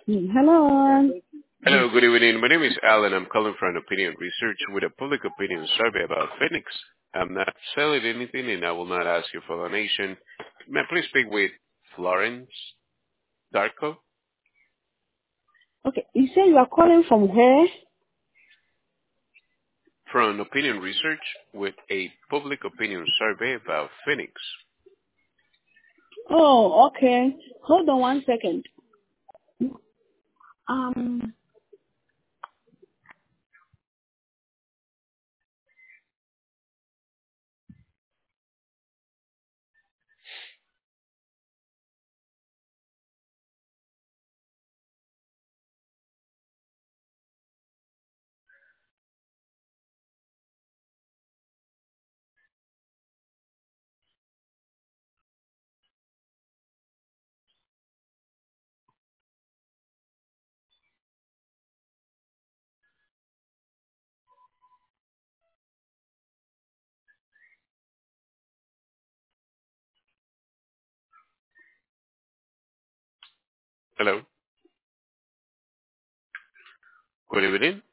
Hello. Hello, good evening. My name is Alan. I'm calling from Opinion Research with a public opinion survey about Phoenix. I'm not selling anything and I will not ask you for a donation. May I please speak with Florence Darko Okay, you say you are calling from where? from Opinion Research with a public opinion survey about Phoenix. Oh, okay. Hold on 1 second. Um, Hello, good evening.